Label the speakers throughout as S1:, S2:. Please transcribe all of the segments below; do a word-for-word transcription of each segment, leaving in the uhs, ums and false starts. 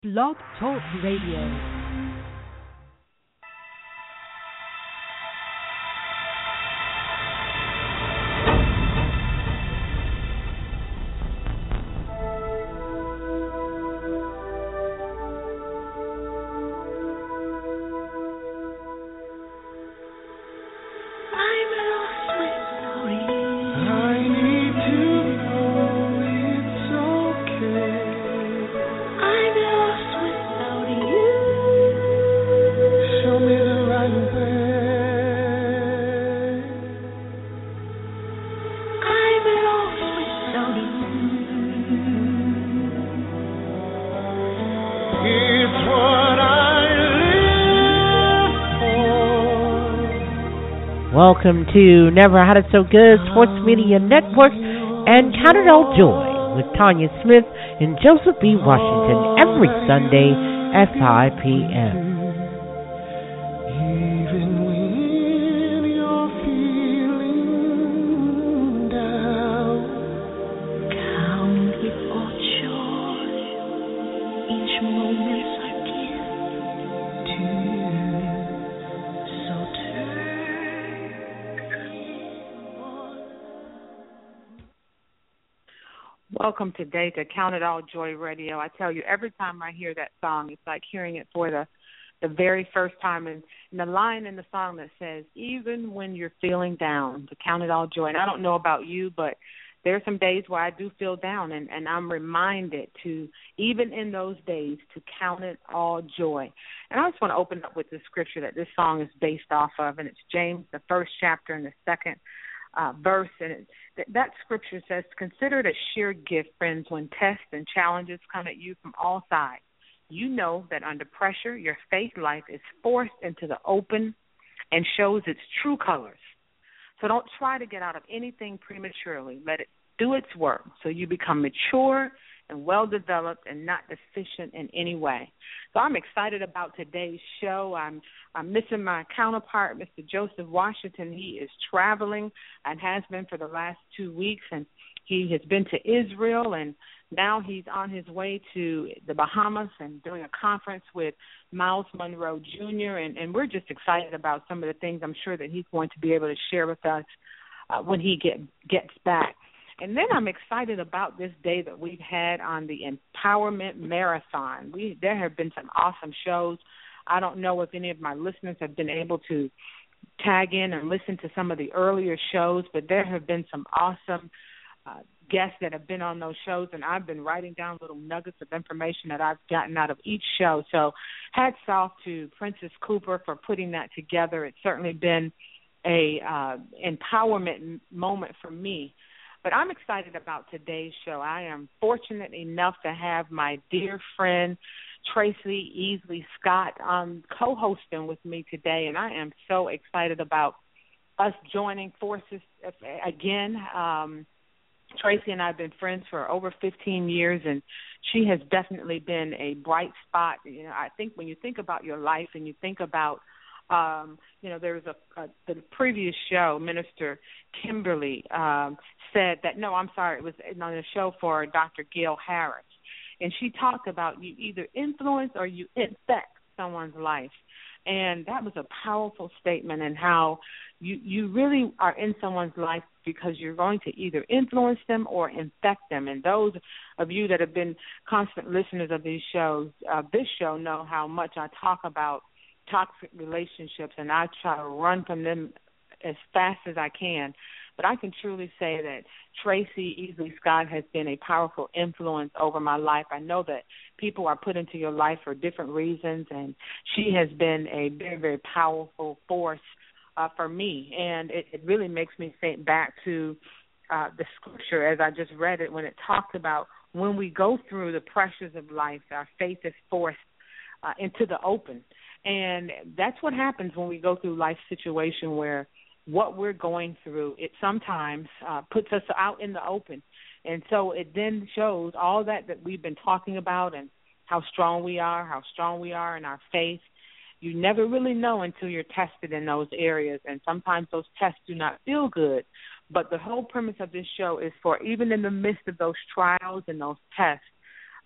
S1: Blog Talk Radio. Welcome to Never Had It So Good Sports Media Network and Count It All Joy with Tanya Smith and Joseph B. Washington every Sunday at five p.m. Welcome today to Count It All Joy Radio. I tell you, every time I hear that song, it's like hearing it for the, the very first time. And, and the line in the song that says, even when you're feeling down, to count it all joy. And I don't know about you, but there are some days where I do feel down, and, and I'm reminded to, even in those days, to count it all joy. And I just want to open up with the scripture that this song is based off of, and it's James, the first chapter and the second Uh, verse, and it, that, that scripture says, consider it a sheer gift, friends, when tests and challenges come at you from all sides. You know that under pressure, your faith life is forced into the open and shows its true colors. So don't try to get out of anything prematurely. Let it do its work so you become mature and well-developed and not deficient in any way. So I'm excited about today's show. I'm I'm missing my counterpart, Mister Joseph Washington. He is traveling and has been for the last two weeks, and he has been to Israel, and now he's on his way to the Bahamas and doing a conference with Miles Monroe Junior, and, and we're just excited about some of the things I'm sure that he's going to be able to share with us uh, when he get, gets back. And then I'm excited about this day that we've had on the Empowerment Marathon. We There have been some awesome shows. I don't know if any of my listeners have been able to tag in and listen to some of the earlier shows, but there have been some awesome uh, guests that have been on those shows, and I've been writing down little nuggets of information that I've gotten out of each show. So hats off to Princess Cooper for putting that together. It's certainly been a uh, empowerment moment for me. But I'm excited about today's show. I am fortunate enough to have my dear friend Tracy Easley Scott um, co-hosting with me today, and I am so excited about us joining forces again. Um, Tracy and I have been friends for over fifteen years, and she has definitely been a bright spot. You know, I think when you think about your life and you think about Um, you know, there was a, a the previous show, Minister Kimberly um, said that, no, I'm sorry, it was on a show for Doctor Gail Harris, and she talked about you either influence or you infect someone's life, and that was a powerful statement, and how you, you really are in someone's life because you're going to either influence them or infect them. And those of you that have been constant listeners of these shows, uh, this show, know how much I talk about toxic relationships, and I try to run from them as fast as I can. But I can truly say that Tracy Easley Scott has been a powerful influence over my life. I know that people are put into your life for different reasons, and she has been a very, very powerful force uh, for me. And it, it really makes me think back to uh, the scripture as I just read it, when it talked about when we go through the pressures of life, our faith is forced uh, into the open. And that's what happens when we go through life situation where what we're going through, it sometimes uh, puts us out in the open. And so it then shows all that that we've been talking about and how strong we are, how strong we are in our faith. You never really know until you're tested in those areas, and sometimes those tests do not feel good. But the whole premise of this show is for, even in the midst of those trials and those tests,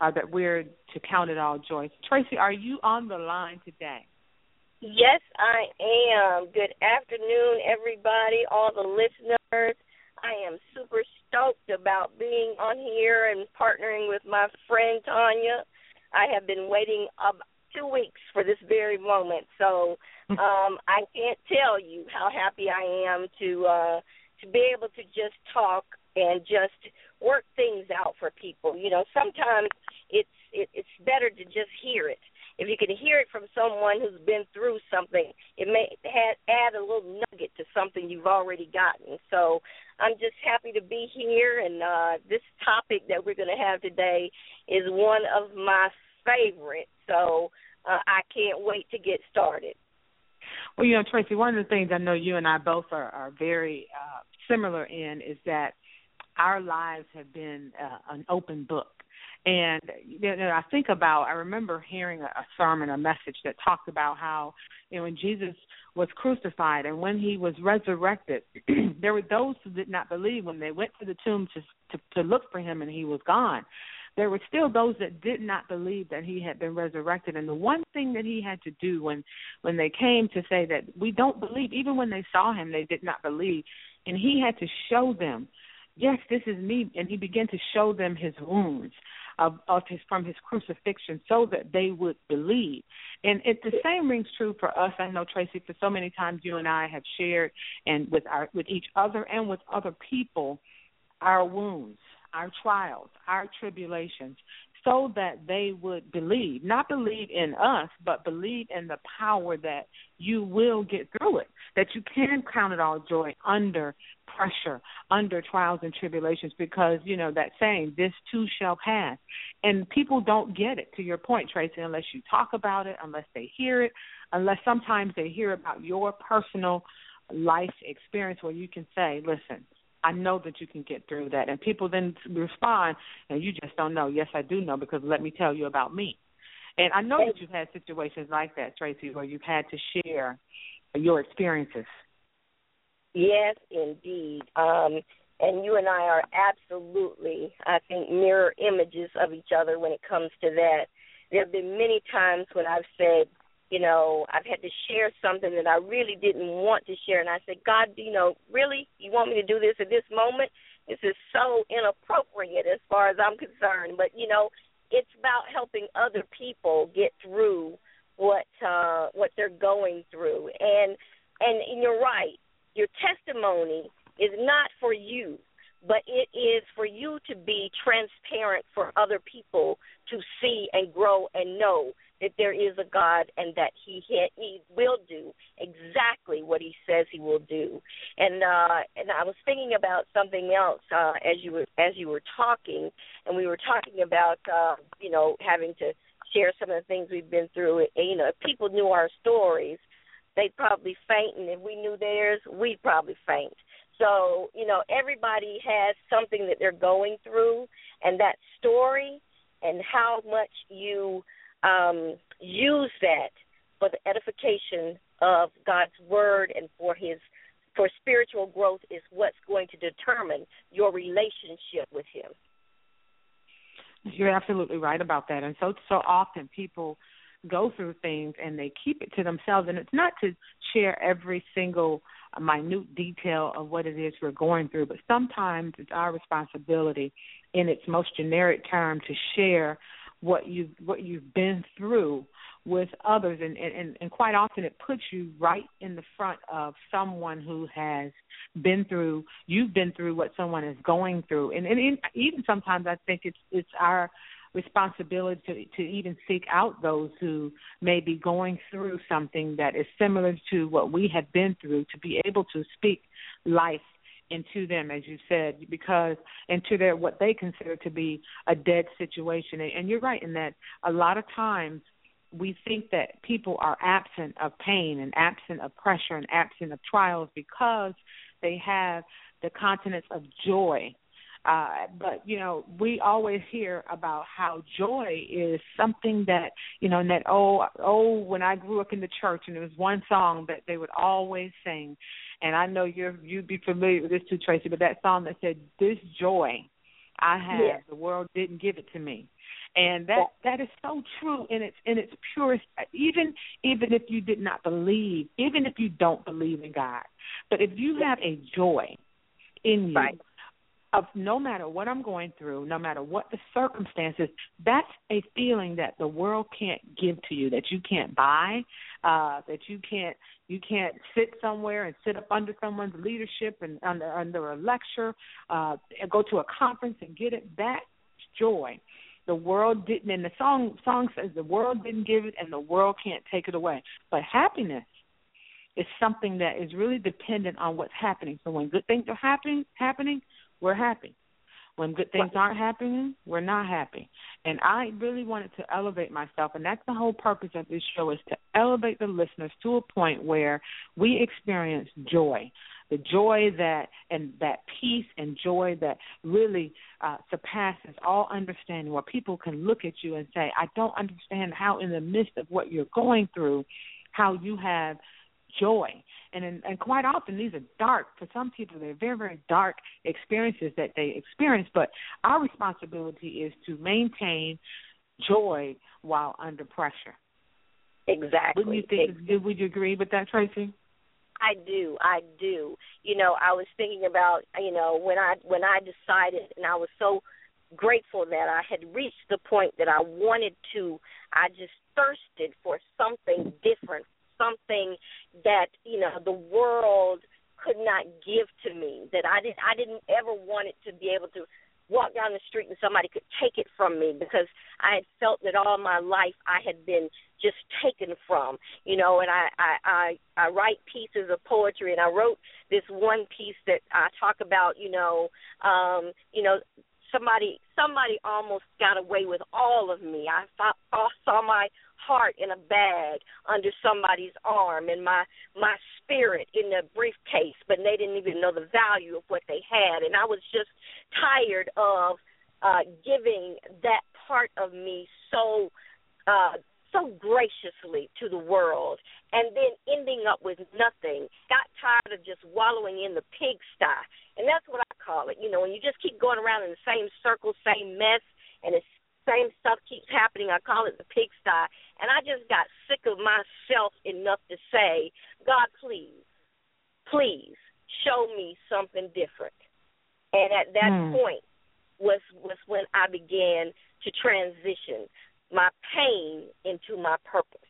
S1: uh, that we're to count it all joy. Tracy, are you on the line today?
S2: Yes, I am. Good afternoon, everybody, all the listeners. I am super stoked about being on here and partnering with my friend Tanya. I have been waiting about two weeks for this very moment, so um, I can't tell you how happy I am to uh, to be able to just talk and just work things out for people. You know, sometimes it's it, it's better to just hear it. If you can hear it from someone who's been through something, it may add, add a little nugget to something you've already gotten. So I'm just happy to be here, and uh, this topic that we're going to have today is one of my favorites. So uh, I can't wait to get started.
S1: Well, you know, Tracy, one of the things I know you and I both are, are very uh, similar in is that our lives have been uh, an open book. And you know, I think about, I remember hearing a, a sermon, a message that talked about how, you know, when Jesus was crucified and when he was resurrected, there were those who did not believe when they went to the tomb to, to to look for him and he was gone. There were still those that did not believe that he had been resurrected. And the one thing that he had to do when, when they came to say that we don't believe, even when they saw him, they did not believe. And he had to show them, yes, this is me. And he began to show them his wounds of, of his from his crucifixion so that they would believe. And it, the same rings true for us. I know, Tracy, for so many times you and I have shared and with our with each other and with other people our wounds, our trials, our tribulations, so that they would believe, not believe in us, but believe in the power that you will get through it, that you can count it all joy under pressure, under trials and tribulations, because, you know, that saying, this too shall pass. And people don't get it, to your point, Tracy, unless you talk about it, unless they hear it, unless sometimes they hear about your personal life experience where you can say, listen, I know that you can get through that. And people then respond, and you just don't know. Yes, I do know, because let me tell you about me. And I know that you've had situations like that, Tracy, where you've had to share your experiences.
S2: Yes, indeed. Um, and you and I are absolutely, I think, mirror images of each other when it comes to that. There have been many times when I've said, you know, I've had to share something that I really didn't want to share. And I said, God, you know, really, you want me to do this at this moment? This is so inappropriate as far as I'm concerned. But, you know, it's about helping other people get through what uh, what they're going through. And, and and you're right. Your testimony is not for you, but it is for you to be transparent for other people to see and grow and know that there is a God and that he, he will do exactly what he says he will do. And uh, and I was thinking about something else uh, as you were as you were talking, and we were talking about uh, you know having to share some of the things we've been through. And, you know, if people knew our stories, they'd probably faint, and if we knew theirs, we'd probably faint. So, you know, everybody has something that they're going through, and that story and how much you um, use that for the edification of God's word and for his for spiritual growth is what's going to determine your relationship with him.
S1: You're absolutely right about that. And so so often people go through things and they keep it to themselves, and it's not to share every single minute detail of what it is we're going through, but sometimes it's our responsibility in its most generic term to share what you've, what you've been through with others, and, and, and quite often it puts you right in the front of someone who has been through, you've been through what someone is going through. And, and even sometimes I think it's it's our responsibility to, to even seek out those who may be going through something that is similar to what we have been through, to be able to speak life into them, as you said, because into their what they consider to be a dead situation. And you're right in that a lot of times we think that people are absent of pain and absent of pressure and absent of trials because they have the continence of joy. Uh, but, you know, we always hear about how joy is something that, you know, and that, oh, oh, when I grew up in the church, and there was one song that they would always sing, and I know you're, you'd be familiar with this too, Tracy, but that song that said, this joy I have, yeah. the world didn't give it to me. And that, that is so true in its in its purest. Even even if you did not believe, even if you don't believe in God, but if you have a joy in you, right, of no matter what I'm going through, no matter what the circumstances, that's a feeling that the world can't give to you, that you can't buy, uh, that you can't you can't sit somewhere and sit up under someone's leadership and under under a lecture, uh, and go to a conference and get it. That's joy. The world didn't, and the song song says the world didn't give it, and the world can't take it away. But happiness is something that is really dependent on what's happening. So when good things are happening, happening, we're happy. When good things aren't happening, we're not happy. And I really wanted to elevate myself, and that's the whole purpose of this show, is to elevate the listeners to a point where we experience joy, the joy that and that peace and joy that really uh, surpasses all understanding, where people can look at you and say, I don't understand how in the midst of what you're going through, how you have joy. And in, and quite often these are dark. For some people, they're very, very dark experiences that they experience. But our responsibility is to maintain joy while under pressure.
S2: Exactly.
S1: Wouldn't you think? Exactly. Would you agree with that, Tracy?
S2: I do. I do. You know, I was thinking about, you know, when I when I decided, and I was so grateful that I had reached the point that I wanted to. I just thirsted for something different, something that, you know, the world could not give to me, that I didn't I didn't ever want it to be able to walk down the street and somebody could take it from me, because I had felt that all my life I had been just taken from, you know, and I, I, I, I write pieces of poetry, and I wrote this one piece that I talk about, you know, um, you know, somebody somebody almost got away with all of me. I saw, saw my heart in a bag under somebody's arm, and my my spirit in a briefcase, but they didn't even know the value of what they had. And I was just tired of uh, giving that part of me so uh, so graciously to the world, and then ending up with nothing. Got tired of just wallowing in the pigsty, and that's what I call it. You know, when you just keep going around in the same circle, same mess, and it's same stuff keeps happening, I call it the pigsty. And I just got sick of myself enough to say, God, please, please show me something different. And at that mm. point was was when I began to transition my pain into my purpose.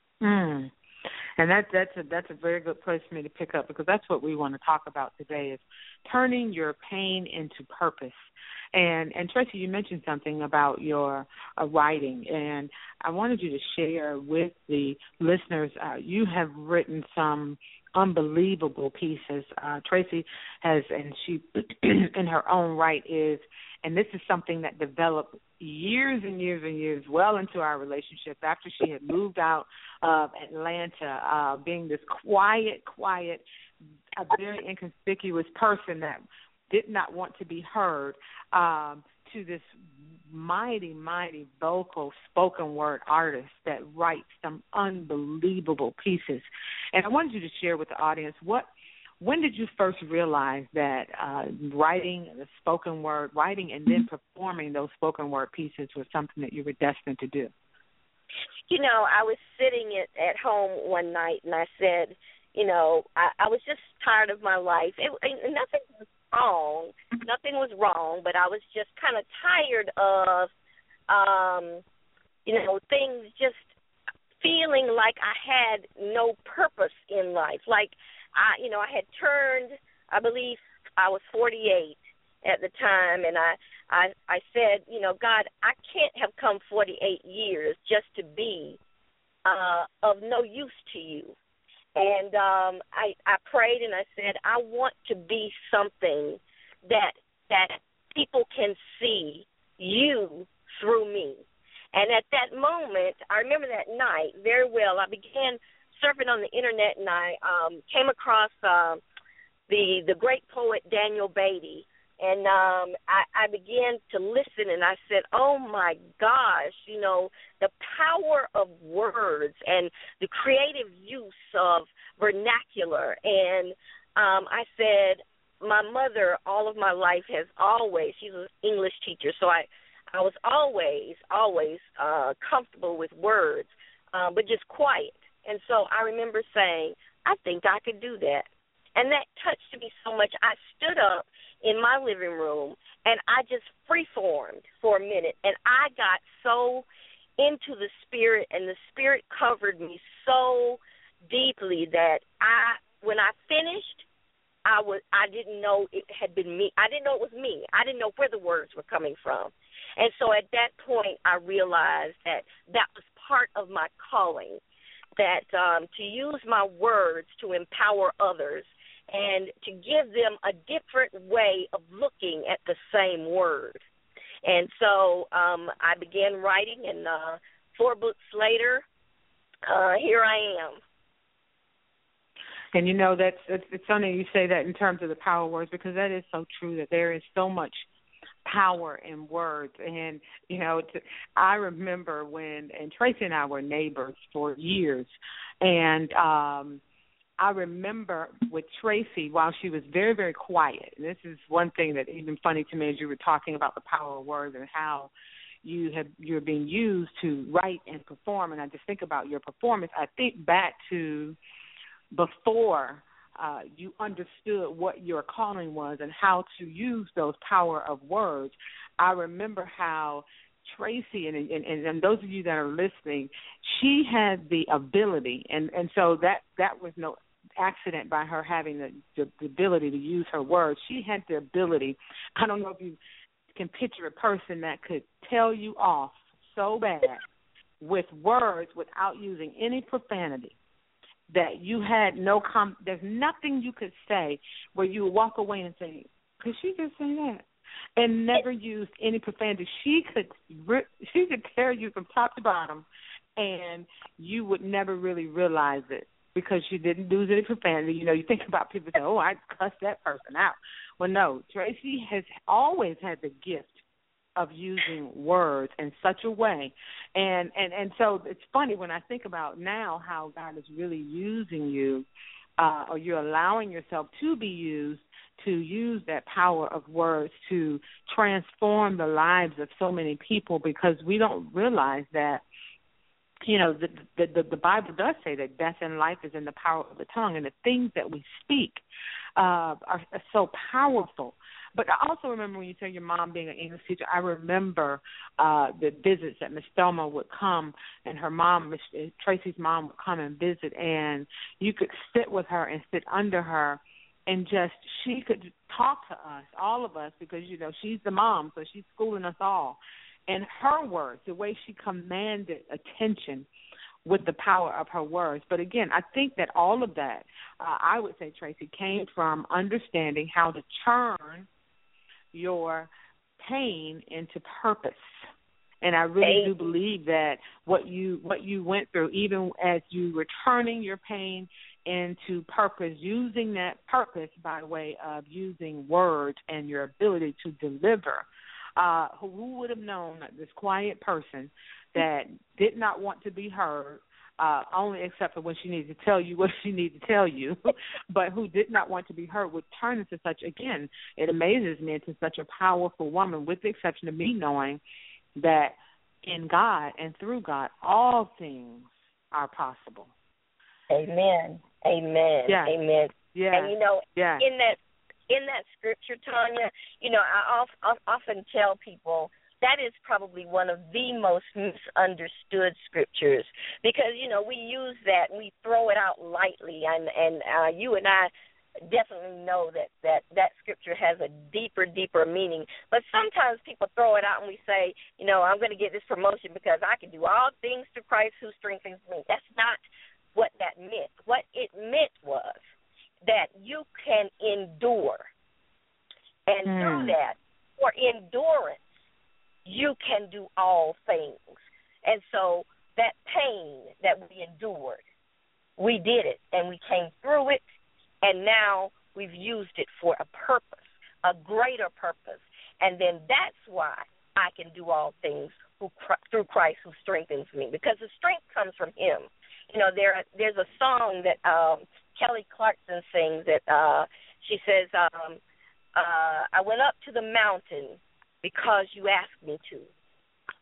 S1: Mm. And that, that's a that's a very good place for me to pick up, because that's what we want to talk about today, is turning your pain into purpose. And and Tracy, you mentioned something about your uh, writing, and I wanted you to share with the listeners. Uh, you have written some unbelievable pieces. Uh, Tracy has, and she, in her own right, is, and this is something that developed years and years and years, well into our relationship, after she had moved out of Atlanta, uh, being this quiet, quiet, a very inconspicuous person that did not want to be heard, um, to this mighty, mighty vocal spoken word artist that writes some unbelievable pieces. And I wanted you to share with the audience, what, when did you first realize that uh, writing the spoken word, writing and then performing those spoken word pieces was something that you were destined to do?
S2: You know, I was sitting at, at home one night, and I said, you know, I, I was just tired of my life. It, it, nothing was wrong. Nothing was wrong, but I was just kind of tired of, um, you know, things just feeling like I had no purpose in life. Like, I, you know, I had turned, I believe I was forty-eight at the time, and I, I, I said, you know, God, I can't have come forty-eight years just to be uh, of no use to you. And um, I, I prayed and I said, I want to be something that that people can see you through me. And at that moment, I remember that night very well. I began surfing on the internet, and I um, came across uh, the the great poet Daniel Beatty. And um, I, I began to listen, and I said, oh, my gosh, you know, the power of words and the creative use of vernacular. And um, I said, my mother all of my life has always, she's an English teacher, so I, I was always, always uh, comfortable with words, uh, but just quiet. And so I remember saying, I think I could do that. And that touched me so much. I stood up in my living room, and I just free-formed for a minute. And I got so into the Spirit, and the Spirit covered me so deeply that I, when I finished, I was I didn't know it had been me. I didn't know it was me. I didn't know where the words were coming from. And so at that point, I realized that that was part of my calling, that um, to use my words to empower others and to give them a different way of looking at the same word. And so um, I began writing, and uh, four books later, uh, here I am.
S1: And, you know, that's it's, it's funny you say that in terms of the power words, because that is so true, that there is so much power in words. And, you know, to, I remember when, and Tracy and I were neighbors for years, and um, I remember with Tracy, while she was very, very quiet, and this is one thing that even funny to me as you were talking about the power of words and how you have you're being used to write and perform, and I just think about your performance. I think back to before uh, you understood what your calling was and how to use those power of words. I remember how Tracy, and, and, and those of you that are listening, she had the ability, and, and so that, that was no accident by her having the, the, the ability to use her words. She had the ability. I don't know if you can picture a person that could tell you off so bad with words without using any profanity, that you had no com- there's nothing you could say where you would walk away and say, could she just say that? And never used any profanity. She could re- she could tear you from top to bottom, and you would never really realize it because she didn't use any profanity. You know, you think about people say, oh, I cussed that person out. Well, no, Tracy has always had the gift of using words in such a way. And, and, and so it's funny when I think about now how God is really using you, uh, or you're allowing yourself to be used to use that power of words to transform the lives of so many people, because we don't realize that, you know, the, the, the, the Bible does say that death and life is in the power of the tongue, and the things that we speak uh, are, are so powerful. But I also remember when you say your mom being an English teacher, I remember uh, the visits that Miss Thelma would come, and her mom, Miss Tracy's mom, would come and visit, and you could sit with her and sit under her, and just she could talk to us, all of us, because, you know, she's the mom, so she's schooling us all. And her words, the way she commanded attention with the power of her words. But again, I think that all of that, uh, I would say, Tracy, came from understanding how to turn your pain into purpose. And I really do believe that what you what you went through, even as you were turning your pain into purpose, using that purpose by way of using words and your ability to deliver. Uh, who would have known that this quiet person that did not want to be heard, uh, only except for when she needed to tell you what she needed to tell you, but who did not want to be heard, would turn into such, again, it amazes me, into such a powerful woman, with the exception of me knowing that in God and through God, all things are possible.
S2: Amen. Amen.
S1: Yeah.
S2: Amen.
S1: Yeah.
S2: And, you know,
S1: yeah.
S2: in that in that scripture, Tanya, you know, I often tell people that is probably one of the most misunderstood scriptures, because, you know, we use that, we throw it out lightly, and, and uh, you and I definitely know that, that that scripture has a deeper, deeper meaning. But sometimes people throw it out and we say, you know, I'm going to get this promotion because I can do all things through Christ who strengthens me. That's not what that meant. What it meant was that you can endure. And mm. through that, for endurance, you can do all things. And so that pain that we endured, we did it, and we came through it, and now we've used it for a purpose, a greater purpose. And then that's why I can do all things who, through Christ who strengthens me, because the strength comes from him. You know, there there's a song that um, Kelly Clarkson sings that uh, she says, um, uh, I went up to the mountain because you asked me to.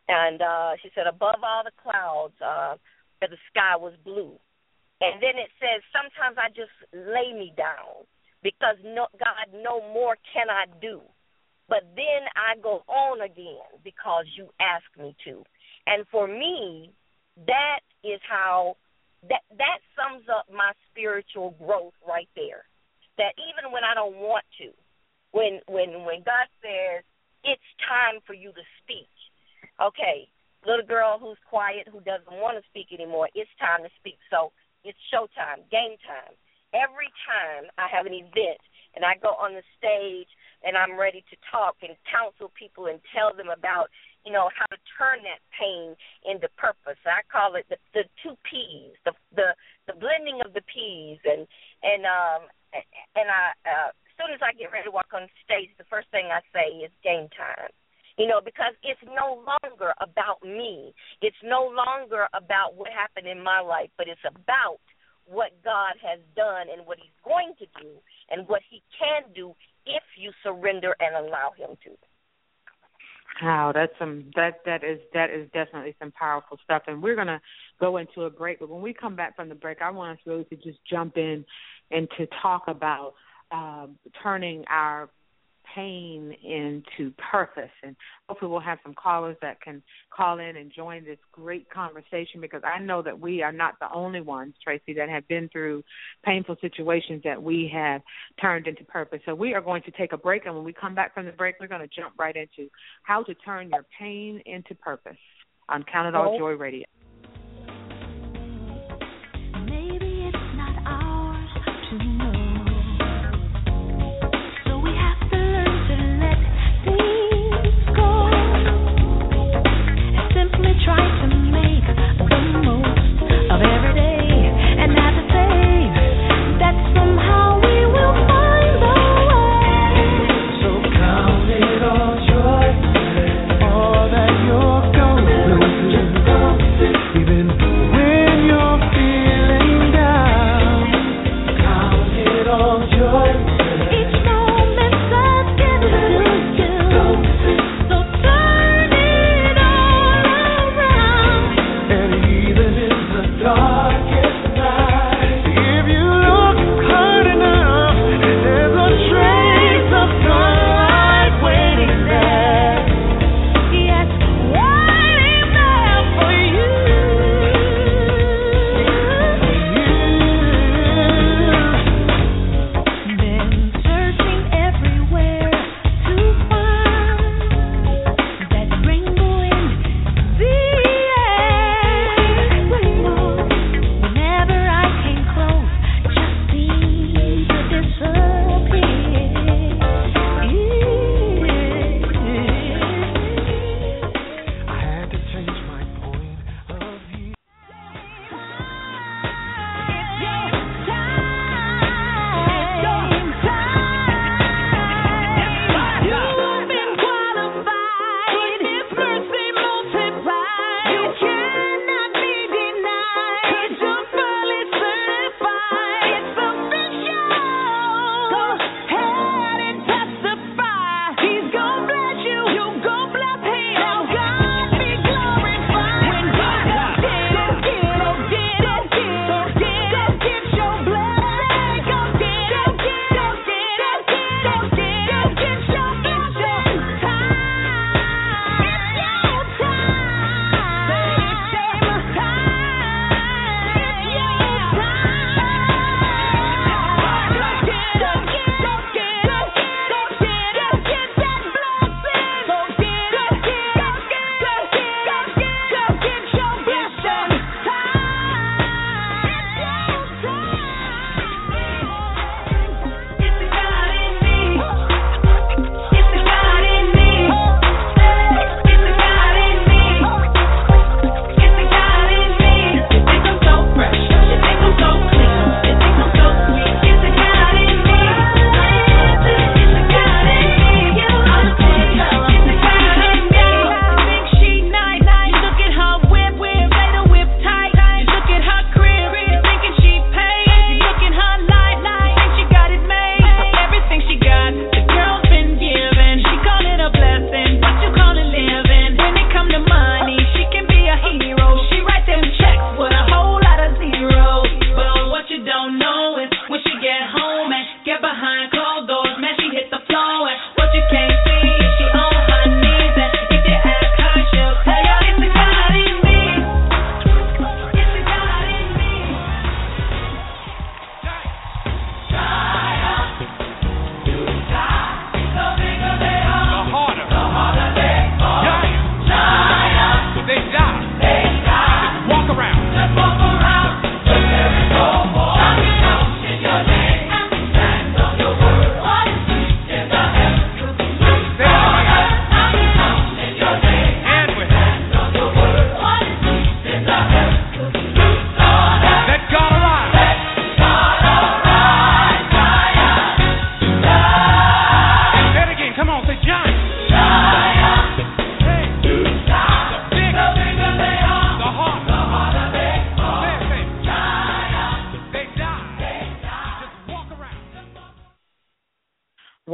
S2: And uh, she said, above all the clouds, uh, the sky was blue. And then it says, sometimes I just lay me down because, no, God, no more can I do. But then I go on again because you ask me to. And for me, that is how, that, that sums up my spiritual growth right there. That even when I don't want to, when when when God says, it's time for you to speak, okay, little girl who's quiet, who doesn't want to speak anymore, it's time to speak. So it's showtime, game time. Every time I have an event and I go on the stage and I'm ready to talk and counsel people and tell them about, you know, how to turn that pain into purpose. I call it the, the two P's, the, the the blending of the P's. And and um and I uh, as soon as I get ready to walk on stage, the first thing I say is game time. You know, because it's no longer about me. It's no longer about what happened in my life, but it's about what God has done and what he's going to do and what he can do if you surrender and allow him to.
S1: Wow, that's some that that is that is definitely some powerful stuff. And we're gonna go into a break, but when we come back from the break, I want us really to just jump in and to talk about uh, turning our pain into purpose. And hopefully we'll have some callers that can call in and join this great conversation, because I know that we are not the only ones, Tracy, that have been through painful situations that we have turned into purpose. So we are going to take a break, and when we come back from the break, we're going to jump right into how to turn your pain into purpose on Count It All Joy Radio.
S3: All that you're going through, just go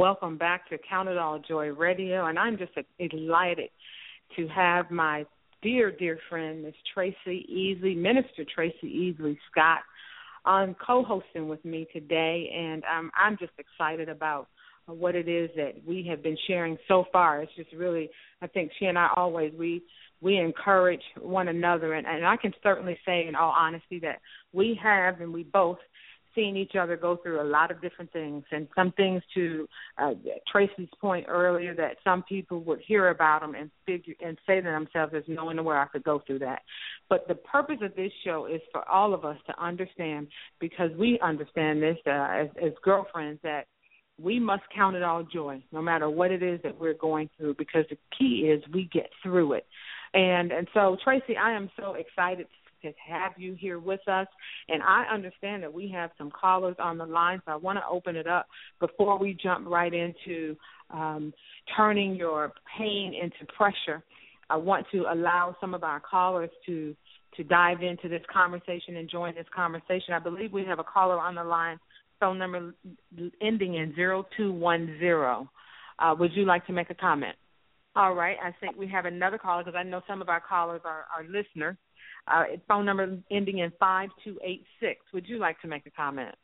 S1: welcome back to Count It All Joy Radio, and I'm just delighted to have my dear, dear friend, Miss Tracy Easley, Minister Tracy Easley Scott, on co-hosting with me today, and um, I'm just excited about what it is that we have been sharing so far. It's just really, I think she and I always, we we encourage one another, and, and I can certainly say in all honesty that we have, and we both, seen each other go through a lot of different things, and some things to uh, Tracy's point earlier, that some people would hear about them and figure and say to themselves, there's no one where I could go through that. But the purpose of this show is for all of us to understand, because we understand this uh, as, as girlfriends, that we must count it all joy, no matter what it is that we're going through, because the key is we get through it. And and so, Tracy, I am so excited to have you here with us, and I understand that we have some callers on the line, so I want to open it up before we jump right into um, turning your pain into pressure. I want to allow some of our callers to to dive into this conversation and join this conversation. I believe we have a caller on the line, phone number ending in zero two one zero. Uh, would you like to make a comment? All right. I think we have another caller, because I know some of our callers are, are listeners. Uh, phone number ending in five two eight six. Would you like to make a comment?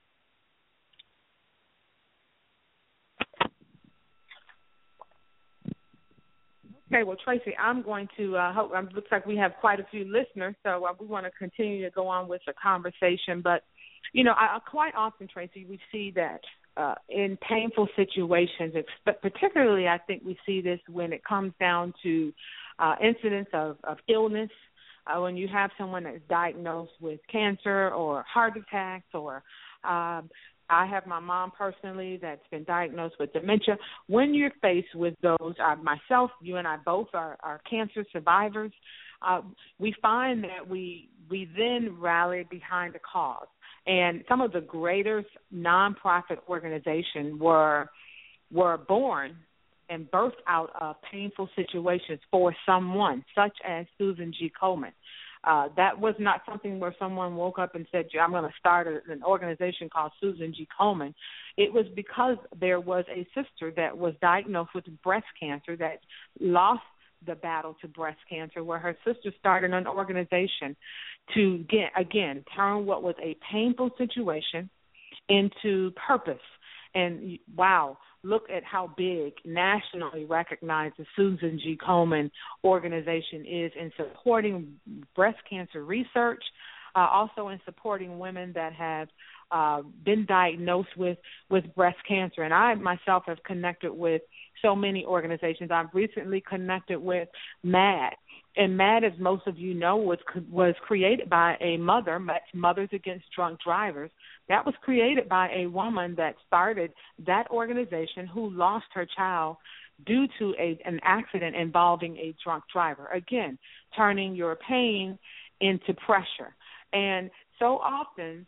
S1: Okay, well, Tracy, I'm going to uh, hope. It looks like we have quite a few listeners, so uh, we want to continue to go on with the conversation. But, you know, I, quite often, Tracy, we see that uh, in painful situations, but particularly I think we see this when it comes down to uh, incidents of, of illness, uh, when you have someone that's diagnosed with cancer or heart attacks, or um, I have my mom personally that's been diagnosed with dementia. When you're faced with those, uh, myself, you and I both are, are cancer survivors, uh, we find that we we then rally behind a cause. And some of the greatest nonprofit organizations were were born and birthed out of painful situations for someone, such as Susan G. Komen. Uh, that was not something where someone woke up and said, I'm going to start a, an organization called Susan G. Komen. It was because there was a sister that was diagnosed with breast cancer that lost the battle to breast cancer, where her sister started an organization to, get, again, turn what was a painful situation into purpose. And, wow, look at how big, nationally recognized the Susan G. Komen organization is in supporting breast cancer research, uh, also in supporting women that have uh, been diagnosed with, with breast cancer. And I myself have connected with so many organizations. I've recently connected with MAD. And MAD, as most of you know, was was created by a mother, Mothers Against Drunk Drivers. That was created by a woman that started that organization who lost her child due to a, an accident involving a drunk driver. Again, turning your pain into pressure. And so often,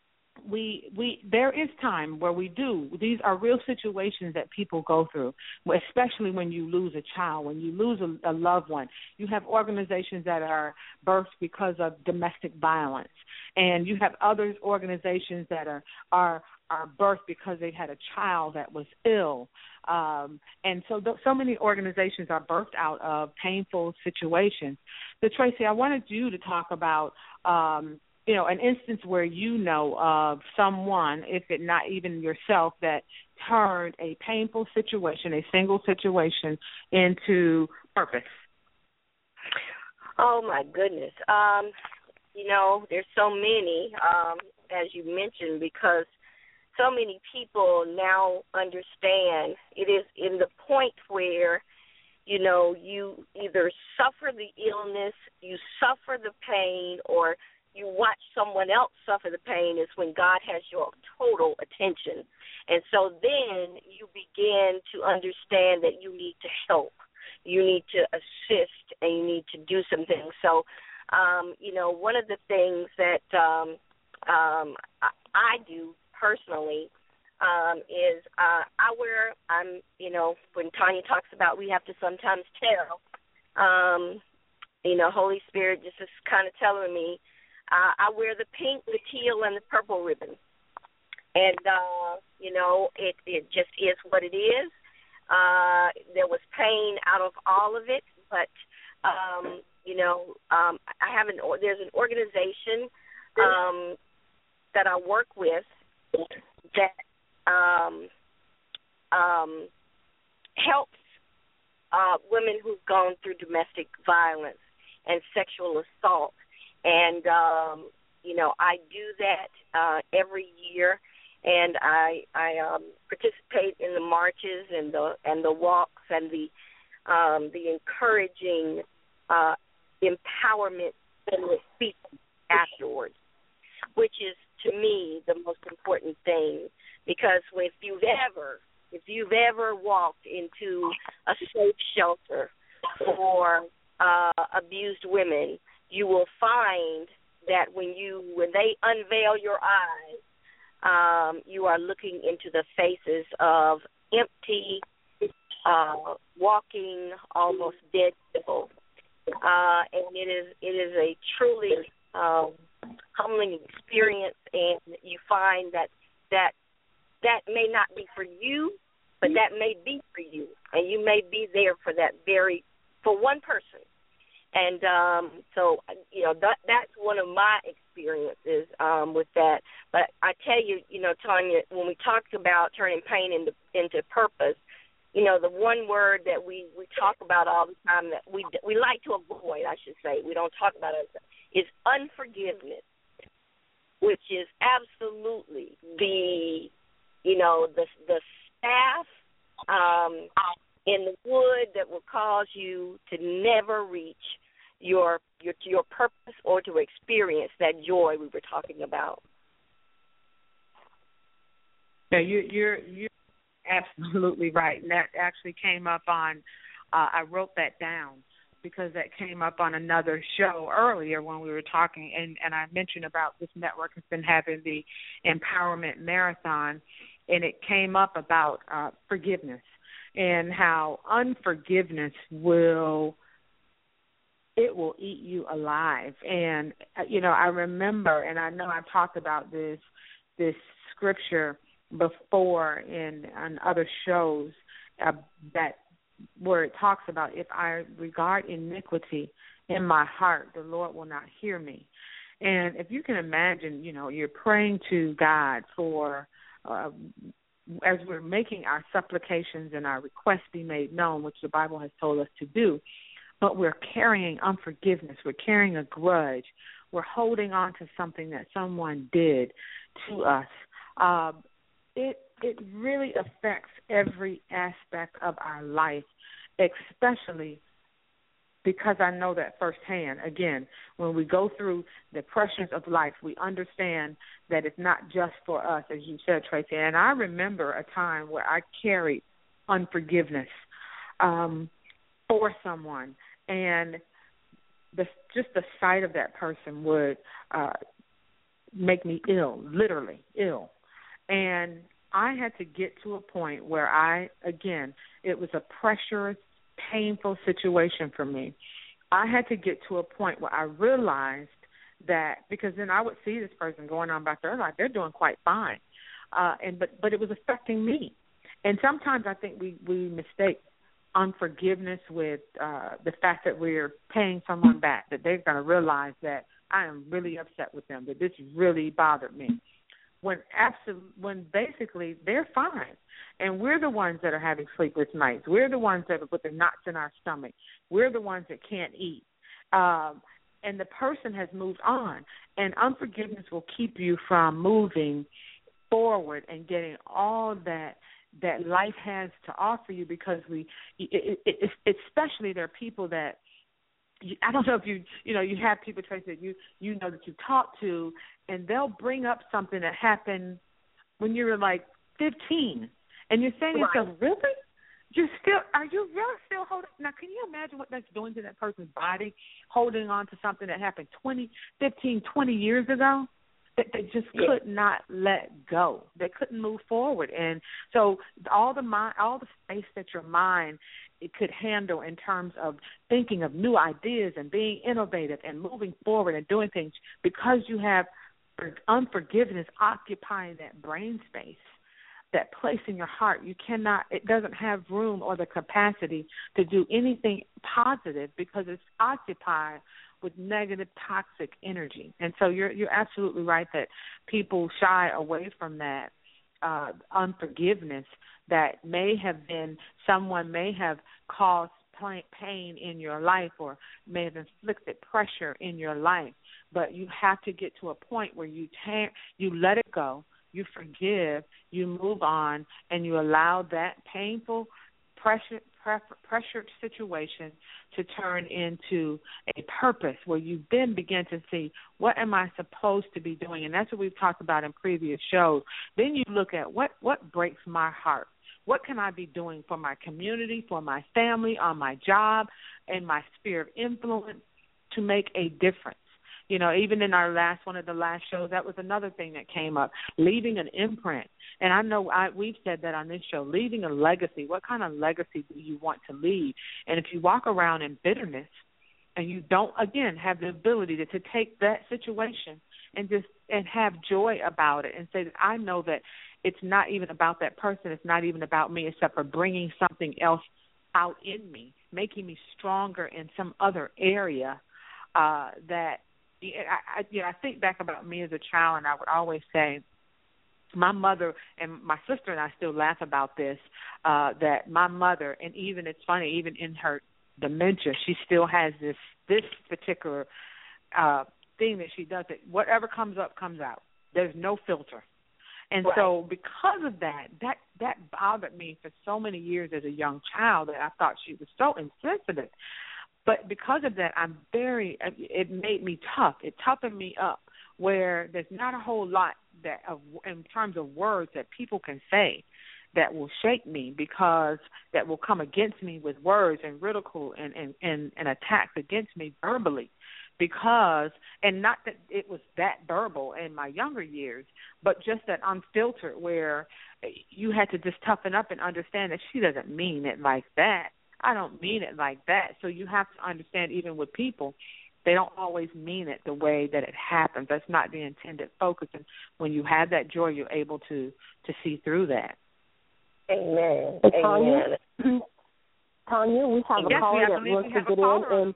S1: We we there is time where we do. These are real situations that people go through, especially when you lose a child, when you lose a, a loved one. You have organizations that are birthed because of domestic violence, and you have other organizations that are are are birthed because they had a child that was ill. Um, and so th- so many organizations are birthed out of painful situations. So, Tracy, I wanted you to talk about um, you know, an instance where you know of someone, if it not even yourself, that turned a painful situation, a single situation, into purpose.
S2: Oh, my goodness. Um, you know, there's so many, um, as you mentioned, because so many people now understand it is in the point where, you know, you either suffer the illness, you suffer the pain, or you watch someone else suffer the pain is when God has your total attention. And so then you begin to understand that you need to help, you need to assist, and you need to do some things. So, um, you know, one of the things that um, um, I do personally um, is uh, I wear, I'm, you know, when Tanya talks about we have to sometimes tell, um, you know, Holy Spirit just is kind of telling me, Uh, I wear the pink, the teal, and the purple ribbon. And, uh, you know, it, it just is what it is. Uh, there was pain out of all of it, but, um, you know, um, I have an, there's an organization um, that I work with that um, um, helps uh, women who've gone through domestic violence and sexual assault. And, um, you know, I do that uh, every year, and I I um, participate in the marches and the and the walks and the um, the encouraging uh, empowerment and the speech afterwards, which is to me the most important thing, because if you've ever if you've ever walked into a safe shelter for uh, abused women, you will find that when you when they unveil your eyes, um, you are looking into the faces of empty, uh, walking, almost dead people, uh, and it is it is a truly um, humbling experience. And you find that that that may not be for you, but that may be for you, and you may be there for that very for one person. And um, so, you know, that, that's one of my experiences um, with that. But I tell you, you know, Tanya, when we talked about turning pain into into purpose, you know, the one word that we, we talk about all the time that we we like to avoid, I should say, we don't talk about it, is unforgiveness, which is absolutely the, you know, the the staff um, in the wood that will cause you to never reach your your your purpose or to experience that joy we were talking about.
S1: Yeah, you, you're you're absolutely right. And that actually came up on. Uh, I wrote that down because that came up on another show earlier when we were talking, and, and I mentioned about this network has been having the Empowerment Marathon, and it came up about uh, forgiveness and how unforgiveness will. It will eat you alive. And, you know, I remember, and I know I've talked about this this scripture before in on other shows uh, that where it talks about, if I regard iniquity in my heart, the Lord will not hear me. And if you can imagine, you know, you're praying to God for, uh, as we're making our supplications and our requests be made known, which the Bible has told us to do, but we're carrying unforgiveness. We're carrying a grudge. We're holding on to something that someone did to us. Um, it it really affects every aspect of our life, especially because I know that firsthand. Again, when we go through the pressures of life, we understand that it's not just for us, as you said, Tracy. And I remember a time where I carried unforgiveness um, for someone. And the, just the sight of that person would uh, make me ill, literally ill. And I had to get to a point where I, again, it was a pressurous, painful situation for me. I had to get to a point where I realized that, because then I would see this person going on about their life, they're doing quite fine, uh, and but but it was affecting me. And sometimes I think we, we mistake unforgiveness with uh, the fact that we're paying someone back, that they're going to realize that I am really upset with them, that this really bothered me. When absolutely, when basically they're fine, and we're the ones that are having sleepless nights. We're the ones that are with the knots in our stomach. We're the ones that can't eat, um, and the person has moved on. And unforgiveness will keep you from moving forward and getting all that that life has to offer you, because we, it, it, it, especially there are people that, I don't know if you, you know, you have people, Tracy, that you, you know that you talk to, and they'll bring up something that happened when you were like fifteen, and you're saying to
S2: right.
S1: yourself, really? You're still, are you really still holding? Now, can you imagine what that's doing to that person's body, holding on to something that happened twenty, fifteen, twenty years ago? That they just
S2: yeah.
S1: could not let go. They couldn't move forward. And so all the mind, all the space that your mind it could handle in terms of thinking of new ideas and being innovative and moving forward and doing things, because you have unforgiveness occupying that brain space, that place in your heart. You cannot, it doesn't have room or the capacity to do anything positive because it's occupied with negative, toxic energy. And so you're you're absolutely right that people shy away from that uh, unforgiveness that may have been, someone may have caused pain in your life or may have inflicted pressure in your life. But you have to get to a point where you ta- you let it go, you forgive, you move on, and you allow that painful, pressure, pressured situation to turn into a purpose where you then begin to see, what am I supposed to be doing? And that's what we've talked about in previous shows. Then you look at what, what breaks my heart. What can I be doing for my community, for my family, on my job, and my sphere of influence to make a difference? You know, even in our last one of the last shows, that was another thing that came up, leaving an imprint. And I know I, we've said that on this show, leaving a legacy. What kind of legacy do you want to leave? And if you walk around in bitterness and you don't, again, have the ability to, to take that situation and just and have joy about it and say that I know that it's not even about that person, it's not even about me, except for bringing something else out in me, making me stronger in some other area uh, that, I, I, you know, I think back about me as a child, and I would always say, my mother and my sister and I still laugh about this, uh, that my mother, and even it's funny, even in her dementia, she still has this this particular uh, thing that she does, that whatever comes up, comes out. There's no filter. And right. So because of that, that, that bothered me for so many years as a young child that I thought she was so insensitive. But because of that, I'm very, it made me tough. It toughened me up where there's not a whole lot that of, in terms of words that people can say that will shake me, because that will come against me with words and ridicule and, and, and, and attacks against me verbally. Because, and not that it was that verbal in my younger years, but just that unfiltered where you had to just toughen up and understand that she doesn't mean it like that. I don't mean it like that. So you have to understand, even with people, they don't always mean it the way that it happens. That's not the intended focus. And when you have that joy, you're able to, to see through that.
S2: Amen.
S3: And
S2: Amen.
S3: Tanya, Tanya, we have
S1: yes,
S3: a caller
S1: we
S3: that wants to get in. And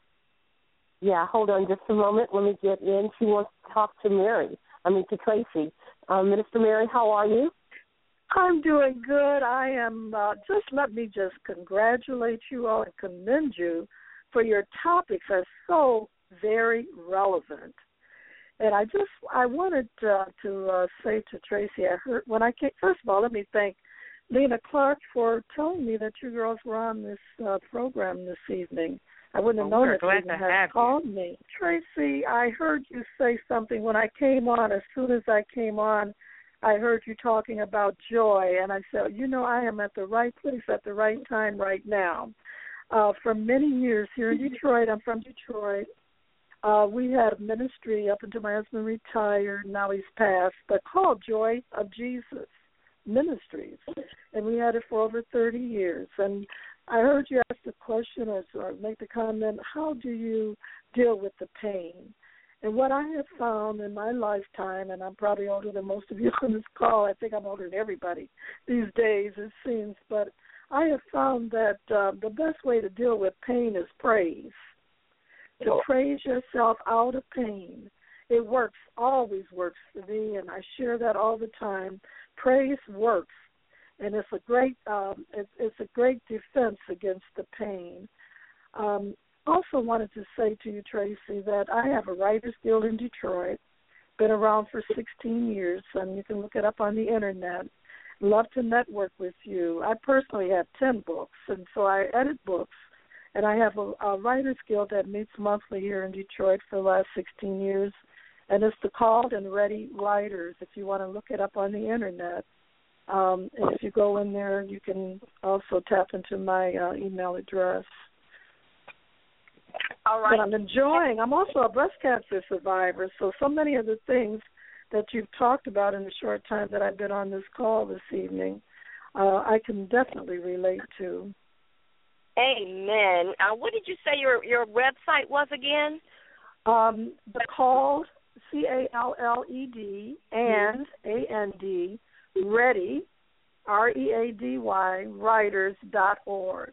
S3: yeah, hold on just a moment. Let me get in. She wants to talk to Mary. I mean, to Tracy. Um, Minister Mary, how are you?
S4: I'm doing good. I am, uh, just let me just congratulate you all and commend you for your topics are so very relevant. And I just, I wanted uh, to uh, say to Tracy, I heard when I came, first of all, let me thank Lena Clark for telling me that you girls were on this uh, program this evening. I wouldn't have
S1: oh,
S4: known if you had called you. me. Tracy, I heard you say something when I came on. As soon as I came on, I heard you talking about joy, and I said, you know, I am at the right place at the right time right now. Uh, for many years here in Detroit, I'm from Detroit, uh, we had a ministry up until my husband retired, now he's passed, but called Joy of Jesus Ministries, and we had it for over thirty years. And I heard you ask the question or, or make the comment, how do you deal with the pain? And what I have found in my lifetime, and I'm probably older than most of you on this call, I think I'm older than everybody these days, it seems, but I have found that uh, the best way to deal with pain is praise. To oh. praise yourself out of pain. It works, always works for me, and I share that all the time. Praise works, and it's a great, um, it's, it's a great defense against the pain. Um, also wanted to say to you, Tracy, that I have a Writers Guild in Detroit, been around for sixteen years, and you can look it up on the Internet. Love to network with you. I personally have ten books, and so I edit books, and I have a, a Writers Guild that meets monthly here in Detroit for the last sixteen years, and it's the Called and Ready Writers, if you want to look it up on the Internet. Um, and if you go in there, you can also tap into my uh, email address.
S2: All right.
S4: But I'm enjoying. I'm also a breast cancer survivor, so so many of the things that you've talked about in the short time that I've been on this call this evening, uh, I can definitely relate to.
S2: Amen. Uh, what did you say your your website was again?
S4: Um, the Called C A L L E D and A N D, ready, R E A D Y, writers dot org.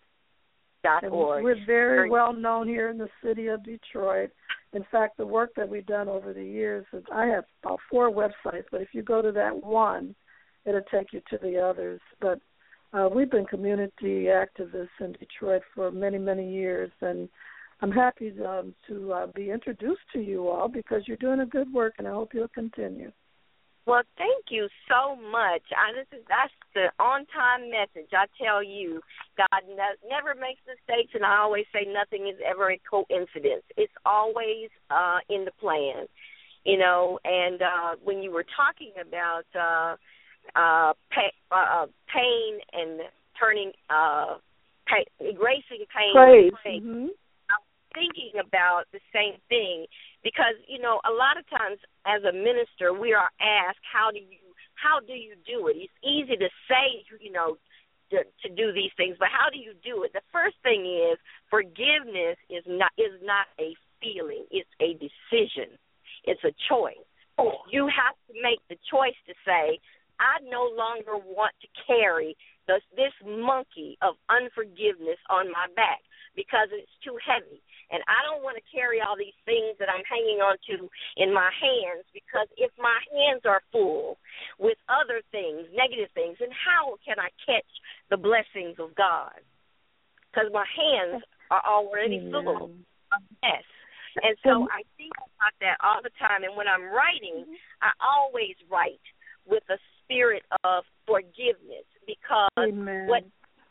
S2: Dot org.
S4: We're very well known here in the city of Detroit. In fact, the work that we've done over the years, is I have about four websites, but if you go to that one, it'll take you to the others. But uh, we've been community activists in Detroit for many, many years, and I'm happy um, to uh, be introduced to you all because you're doing a good work, and I hope you'll continue.
S2: Well, thank you so much. I, this is that's the on-time message. I tell you, God ne- never makes mistakes, and I always say nothing is ever a coincidence. It's always uh, in the plan, you know. And uh, when you were talking about uh, uh, pay, uh, pain and turning, uh, pain, erasing pain,
S4: praise.
S2: pain,
S4: mm-hmm.
S2: thinking about the same thing because, you know, a lot of times as a minister we are asked, how do you how do you do it? It's easy to say, you know, to, to do these things, but how do you do it? The first thing is forgiveness is not is not a feeling. It's a decision. It's a choice. You have to make the choice to say, I no longer want to carry this, this monkey of unforgiveness on my back because it's too heavy. And I don't want to carry all these things that I'm hanging on to in my hands because if my hands are full with other things, negative things, then how can I catch the blessings of God? Because my hands are already
S4: Amen.
S2: full of mess. And so I think about that all the time. And when I'm writing, I always write with a spirit of forgiveness because
S4: Amen.
S2: what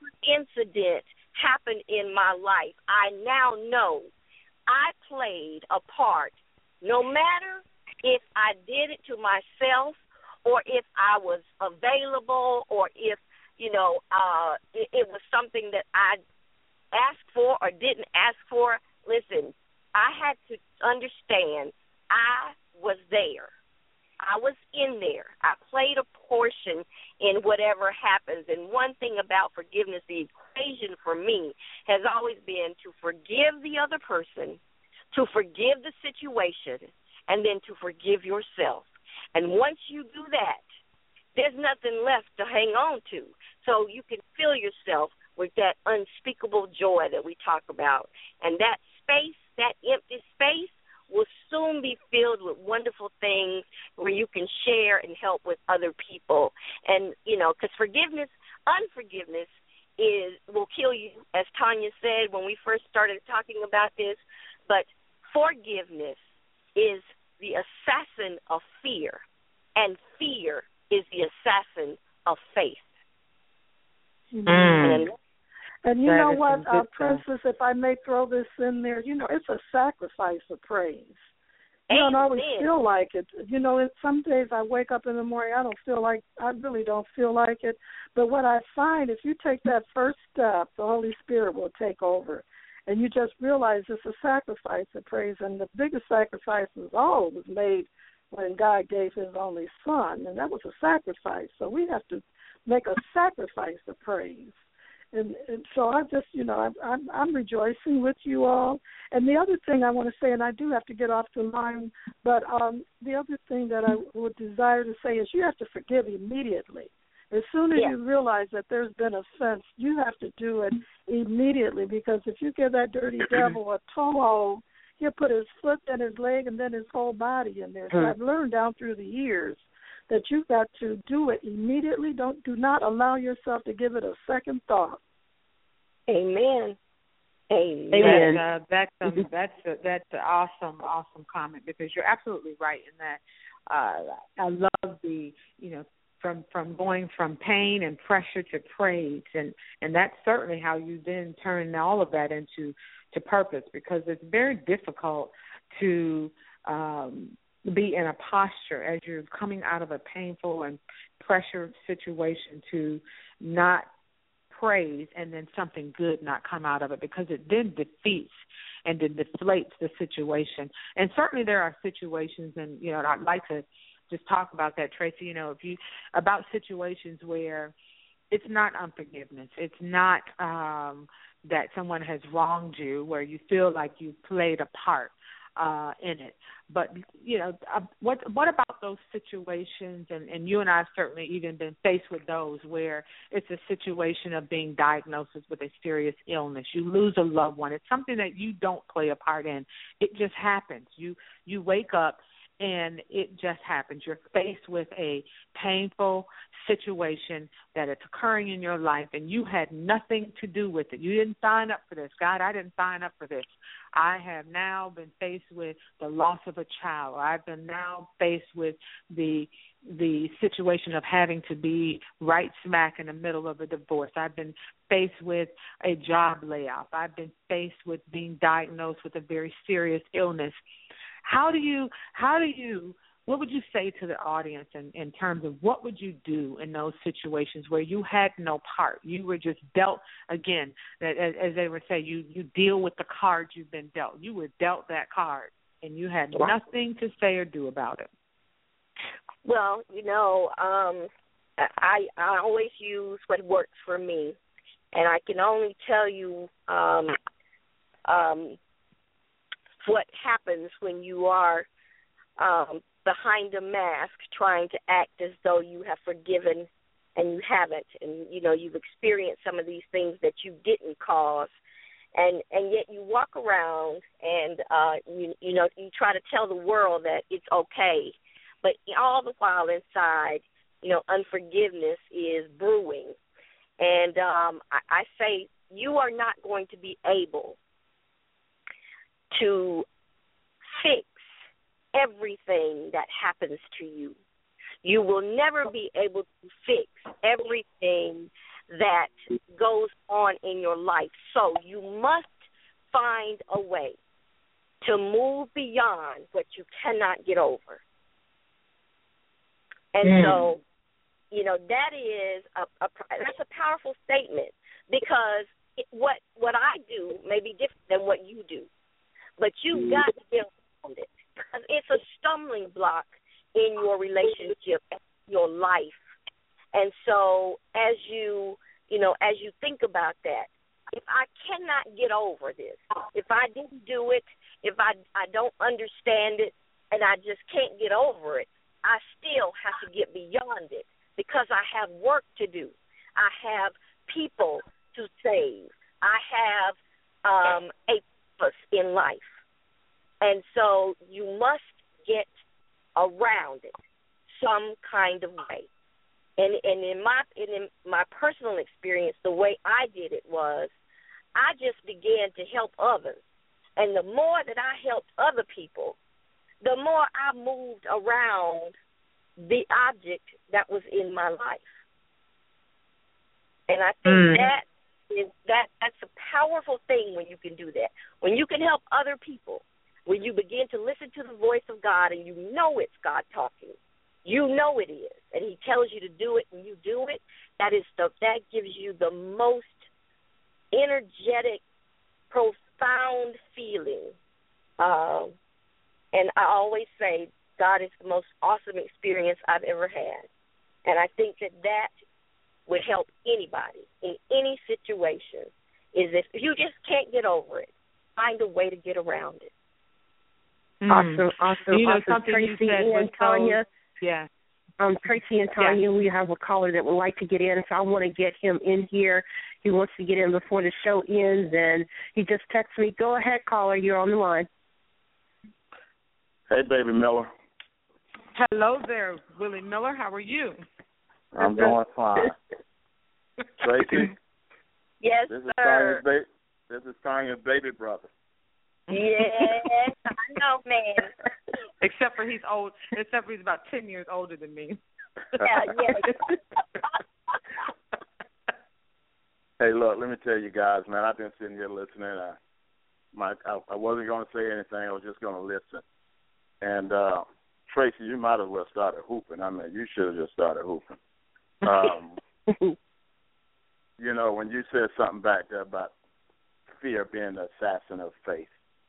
S2: incident happened in my life, I now know I played a part, no matter if I did it to myself or if I was available or if, you know, uh, it, it was something that I asked for or didn't ask for. Listen, I had to understand I was there. I was in there. I played a portion in whatever happens. And one thing about forgiveness, the equation for me has always been to forgive the other person, to forgive the situation, and then to forgive yourself. And once you do that, there's nothing left to hang on to. So you can fill yourself with that unspeakable joy that we talk about. And that space, that empty space, will soon be filled with wonderful things where you can share and help with other people. And, you know, because forgiveness, unforgiveness is will kill you, as Tanya said when we first started talking about this. But forgiveness is the assassin of fear, and fear is the assassin of faith.
S4: Mm.
S2: And
S4: And you
S1: That
S4: know
S1: is
S4: what,
S1: some
S4: uh,
S1: good
S4: Princess, if I may throw this in there, you know, it's a sacrifice of praise. You
S2: Amen.
S4: don't always feel like it. You know, it, some days I wake up in the morning, I don't feel like, I really don't feel like it. But what I find, if you take that first step, the Holy Spirit will take over. And you just realize it's a sacrifice of praise. And the biggest sacrifice of all was made when God gave his only son. And that was a sacrifice. So we have to make a sacrifice of praise. And, and so I just, you know, I'm, I'm, I'm rejoicing with you all. And the other thing I want to say, and I do have to get off the line, but um, the other thing that I would desire to say is you have to forgive immediately. As soon as
S2: yeah.
S4: you realize that there's been offense, you have to do it immediately, because if you give that dirty devil a toehold, he'll put his foot and his leg and then his whole body in there. So I've learned down through the years that you've got to do it immediately. Don't do not allow yourself to give it a second thought.
S2: Amen. Amen.
S1: Amen. Uh, that's a, that's a, that's an awesome, awesome comment, because you're absolutely right in that. Uh, I love the, you know, from from going from pain and pressure to praise, and and that's certainly how you then turn all of that into to purpose, because it's very difficult to um, be in a posture as you're coming out of a painful and pressure situation to not praise and then something good not come out of it, because it then defeats and it deflates the situation. And certainly there are situations, and, you know, I'd like to just talk about that, Tracy, you know, if you, about situations where it's not unforgiveness, it's not um, that someone has wronged you, where you feel like you played a part. uh, in it. But, you know, uh, what what about those situations, and, and you and I have certainly even been faced with those, where it's a situation of being diagnosed with a serious illness. You lose a loved one. It's something that you don't play a part in. It just happens. You you wake up and it just happens. You're faced with a painful situation that it's occurring in your life, and you had nothing to do with it. You didn't sign up for this. God, I didn't sign up for this. I have now been faced with the loss of a child. I've been now faced with the the situation of having to be right smack in the middle of a divorce. I've been faced with a job layoff. I've been faced with being diagnosed with a very serious illness. How do you, how do you, what would you say to the audience in, in terms of what would you do in those situations where you had no part? You were just dealt, again, as, as they would say, you, you deal with the cards you've been dealt. You were dealt that card, and you had nothing to say or do about it.
S2: Well, you know, um, I I always use what works for me, and I can only tell you um, um, what happens when you are um, behind a mask trying to act as though you have forgiven and you haven't, and, you know, you've experienced some of these things that you didn't cause, and, and yet you walk around and, uh, you, you know, you try to tell the world that it's okay, but all the while inside, you know, unforgiveness is brewing. And um, I, I say you are not going to be able to fix everything that happens to you. You will never be able to fix everything that goes on in your life. So you must find a way to move beyond what you cannot get over. And mm. so, you know, that is a, a that's a powerful statement, because it, what what I do may be different than what you do, but you've got to get around it, because it's a stumbling block in your relationship, your life. And so, as you you know, as you think about that, if I cannot get over this, if I didn't do it, if I I don't understand it, and I just can't get over it, I still have to get beyond it, because I have work to do. I have people to save. I have um, a purpose in life. And so you must get around it some kind of way. And, and in my in my personal experience, the way I did it was I just began to help others. And the more that I helped other people, the more I moved around the object that was in my life. And I think mm. that is that that's a powerful thing when you can do that. When you can help other people, when you begin to listen to the voice of God and you know it's God talking, you know it is, and He tells you to do it and you do it, that is the that gives you the most energetic, profound feeling. Um And I always say God is the most awesome experience I've ever had. And I think that that would help anybody in any situation, is if you just can't get over it, find a way to get around it.
S3: Mm. Awesome, awesome,
S1: you know,
S3: awesome.
S1: Something
S3: Tracy
S1: you said
S3: and Tanya.
S1: So, yeah.
S3: Um, Tracy and Tanya, yeah. we have a caller that would like to get in, so I want to get him in here. He wants to get in before the show ends, and he just texted me, go ahead, caller, you're on the line.
S5: Hey, baby Miller.
S1: Hello there, Willie Miller. How are you?
S5: I'm doing fine. Tracy?
S2: Yes,
S5: this is
S2: sir.
S5: Tanya's ba- this is Tanya's baby brother.
S2: Yes, I know, man.
S1: Except for he's old. Except for he's about ten years older than me.
S2: Yeah, yeah.
S5: Hey, look, let me tell you guys, man. I've been sitting here listening. I, my, I, I wasn't going to say anything. I was just going to listen. And uh, Tracy, you might as well started hooping. I mean, you should have just started hooping. Um, you know, when you said something back there about fear being the assassin of faith,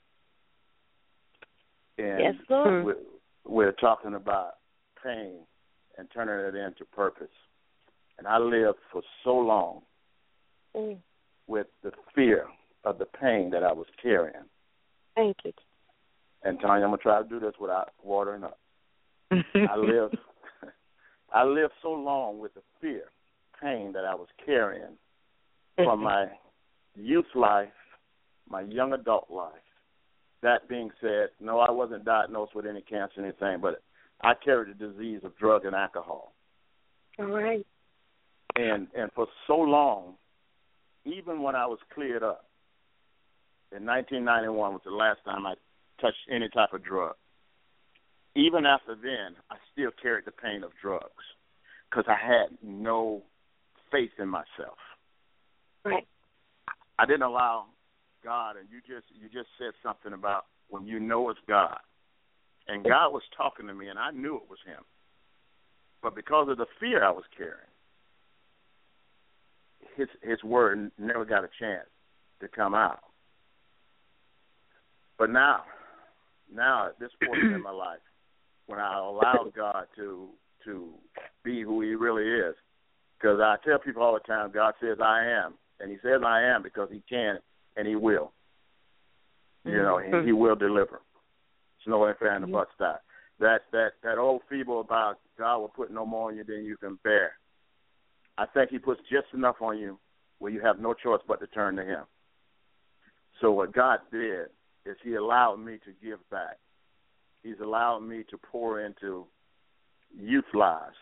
S5: and
S2: yes, sir.
S5: we're, we're talking about pain and turning it into purpose. And I lived for so long
S2: mm.
S5: with the fear of the pain that I was carrying.
S2: Thank you.
S5: And Tanya, I'm gonna try to do this without watering up. I lived, I lived so long with the fear, pain that I was carrying from my youth life, my young adult life. That being said, no, I wasn't diagnosed with any cancer or anything, but I carried the disease of drug and alcohol.
S3: All right.
S5: And and for so long, even when I was cleared up, in nineteen ninety-one was the last time I touched any type of drug. Even after then, I still carried the pain of drugs because I had no faith in myself.
S3: Right.
S5: I didn't allow God, and you just you just said something about when you know it's God. And God was talking to me, and I knew it was him. But because of the fear I was carrying, his his word never got a chance to come out. But now, now at this point in my life, when I allow God to to be who he really is, because I tell people all the time, God says I am, and he says I am because he can and he will. You know, he, he will deliver. It's no ifs, ands, and buts that. That that that old feeble about God will put no more on you than you can bear. I think he puts just enough on you where you have no choice but to turn to him. So what God did is he allowed me to give back. He's allowed me to pour into youth lives,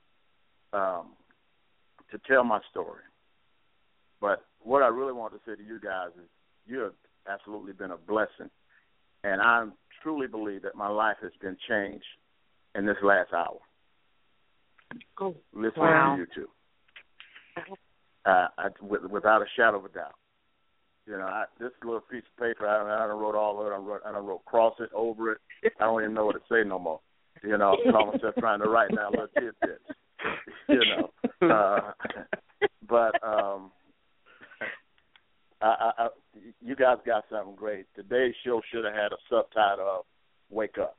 S5: um, to tell my story. But what I really want to say to you guys is you have absolutely been a blessing. And I truly believe that my life has been changed in this last hour.
S3: Oh,
S5: listening
S3: wow.
S5: to you two. Uh, I, with, without a shadow of a doubt. You know, I, this little piece of paper, I, I done wrote all of it. I wrote, I done wrote cross it, over it. I don't even know what to say no more. You know, I call myself trying to write down little tidbits. You know, uh, but um, I, I, I, you guys got something great. Today's show should have had a subtitle of "Wake Up."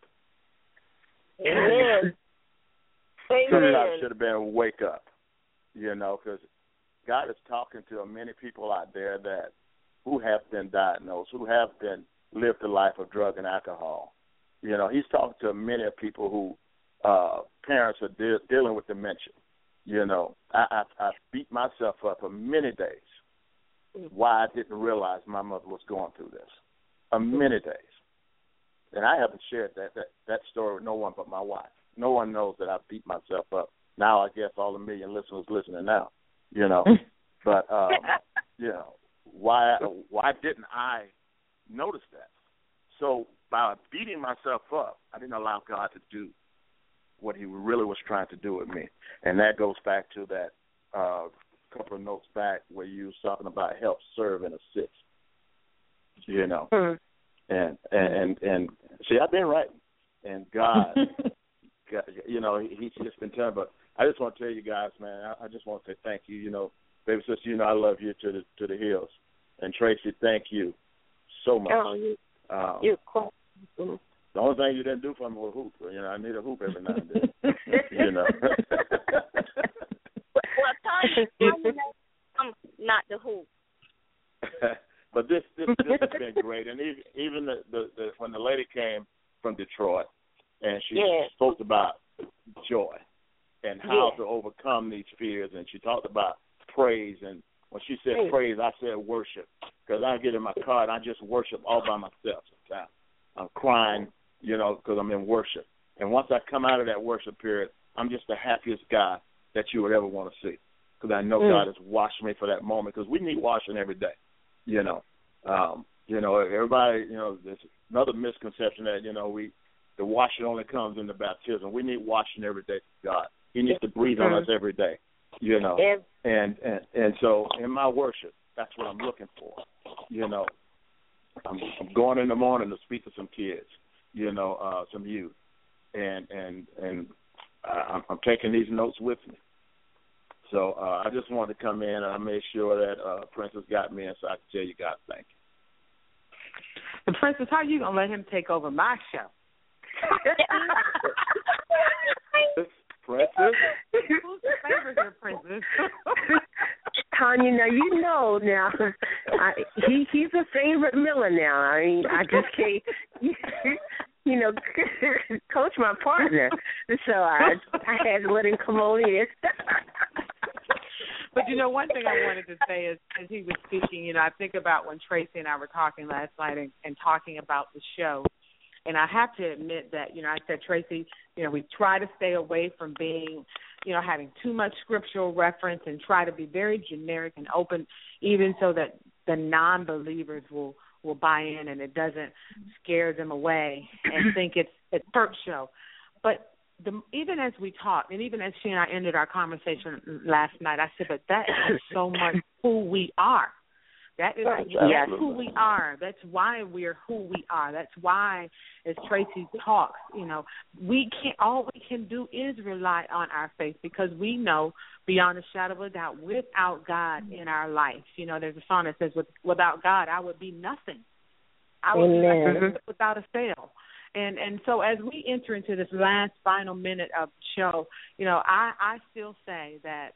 S2: Amen.
S5: Subtitle should have been "Wake Up." You know, because God is talking to many people out there that who have been diagnosed, who have been lived a life of drug and alcohol. You know, he's talking to many people who uh, parents are de- dealing with dementia. You know, I, I, I beat myself up for many days why I didn't realize my mother was going through this. A many days. And I haven't shared that, that, that story with no one but my wife. No one knows that I beat myself up. Now I guess all the million listeners listening now, you know. But, um, you know, why why didn't I notice that? So by beating myself up, I didn't allow God to do what he really was trying to do with me. And that goes back to that uh, couple of notes back where you was talking about help, serve, and assist, you know. Mm-hmm. And, and, and, and see, I've been writing. And God, God you know, he, he's just been telling, but I just want to tell you guys, man, I, I just want to say thank you. You know, baby sister, you know I love you to the to the hills. And Tracy, thank you so much.
S3: Oh, you,
S5: um,
S3: you're cool. Mm-hmm.
S5: The only thing you didn't do for me was hoop. You know, I need a hoop every now and then. You know.
S2: Well, Tanya, I'm not the hoop.
S5: But this, this this has been great, and even even the, the, the when the lady came from Detroit, and she
S2: yeah.
S5: spoke about joy and how
S2: yeah.
S5: to overcome these fears, and she talked about praise, and when she said
S2: praise,
S5: praise I said worship, because I get in my car and I just worship all by myself sometimes. I'm crying, you know, because I'm in worship. And once I come out of that worship period, I'm just the happiest guy that you would ever want to see, because I know mm. God has washed me for that moment, because we need washing every day, you know. Um, you know, everybody, you know, there's another misconception that, you know, we the washing only comes in the baptism. We need washing every day from God. He needs to breathe mm. on us every day, you know.
S2: Yeah.
S5: And, and, and so in my worship, that's what I'm looking for, you know. I'm, I'm going in the morning to speak to some kids, you know, uh, some youth, and and and I'm, I'm taking these notes with me. So uh, I just wanted to come in, and I made sure that uh, Princess got me in, so I can tell you guys thank you.
S1: And Princess, how are you gonna let him take over my show?
S5: Princess,
S1: who's your favorite here, Princess?
S3: Tanya, now you know now. I, he he's a favorite Miller now. I mean, I just can't. you know, Coach my partner, so I I had to let him come on in.
S1: But, you know, one thing I wanted to say is, as he was speaking, you know, I think about when Tracy and I were talking last night and, and talking about the show. And I have to admit that, you know, I said, Tracy, you know, we try to stay away from being, you know, having too much scriptural reference and try to be very generic and open, even so that the non-believers will, will buy in and it doesn't scare them away and think it's a church show. But the, even as we talked, and even as she and I ended our conversation last night, I said, but that is so much who we are. That is
S2: right.
S1: that's who we are. That's why we're who we are. That's why, as Tracy talks, you know, we can't. All we can do is rely on our faith because we know beyond a shadow of a doubt, without God in our life, you know, there's a song that says, "Without God, I would be nothing. I would
S2: Amen.
S1: be like without a sail." And and so as we enter into this last final minute of the show, you know, I, I still say that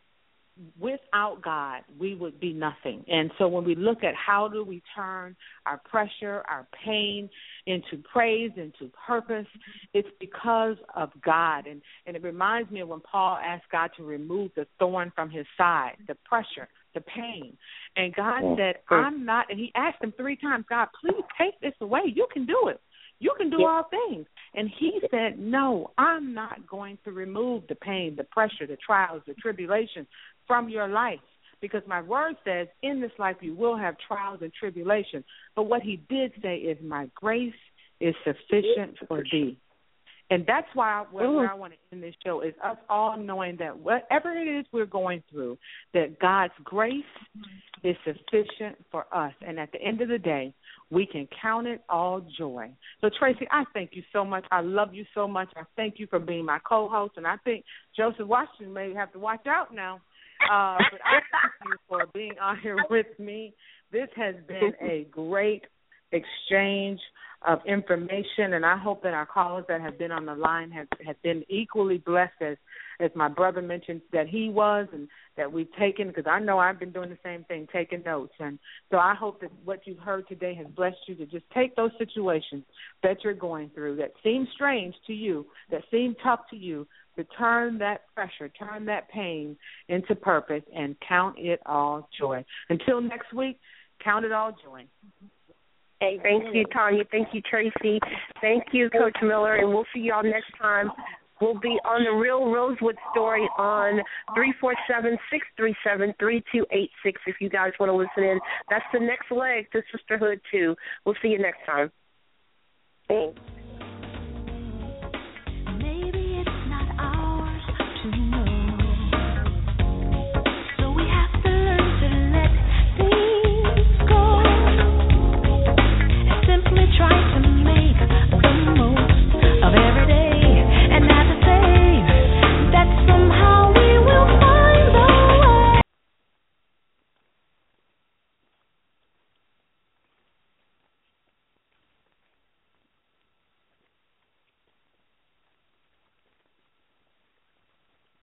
S1: without God, we would be nothing. And so when we look at how do we turn our pressure, our pain into praise, into purpose, it's because of God. And, and it reminds me of when Paul asked God to remove the thorn from his side, the pressure, the pain. And God said, I'm not, and he asked him three times, God, please take this away. You can do it. You can do all things. And he said, no, I'm not going to remove the pain, the pressure, the trials, the tribulations from your life, because my word says in this life you will have trials and tribulations. But what he did say is my grace is sufficient for thee. And that's why I, where, where I want to end this show is us all knowing that whatever it is we're going through, that God's grace is sufficient for us. And at the end of the day, we can count it all joy. So, Tracy, I thank you so much. I love you so much. I thank you for being my co-host. And I think Joseph Washington may have to watch out now. Uh, but I thank you for being on here with me. This has been a great exchange of information, and I hope that our callers that have been on the line have, have been equally blessed as, as my brother mentioned that he was, and that we've taken, because I know I've been doing the same thing, taking notes. And so I hope that what you've heard today has blessed you to just take those situations that you're going through that seem strange to you, that seem tough to you, to turn that pressure, turn that pain into purpose, and count it all joy. Until next week, count it all joy.
S3: Hey, thank you, Tanya. Thank you, Tracy. Thank you, Coach Miller, and we'll see y'all next time. We'll be on The Real Rosewood Story on three four seven, six three seven, three two eight six if you guys want to listen in. That's the next leg to Sisterhood, too. We'll see you next time.
S2: Thanks.